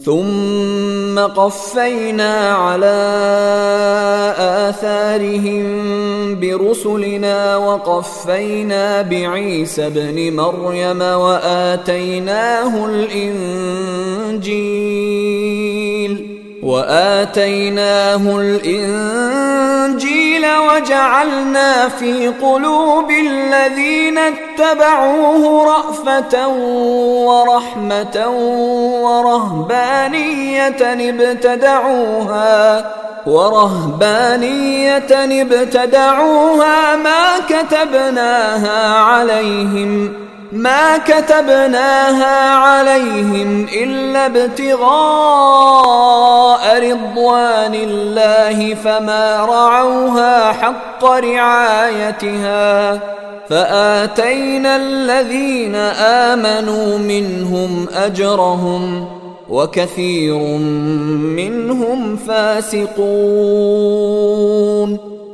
ثم قفينا على آثارهم برسلنا وقفينا بعيسى ابن مريم وآتيناه الإنجيل وجعلنا في قلوب الذين اتبعوه رأفة ورحمة ورهبانية ابتدعوها ما كتبناها عليهم إلا ابتغاء رضوان الله فما رعوها حق رعايتها فآتينا الذين آمنوا منهم أجرهم وكثير منهم فاسقون.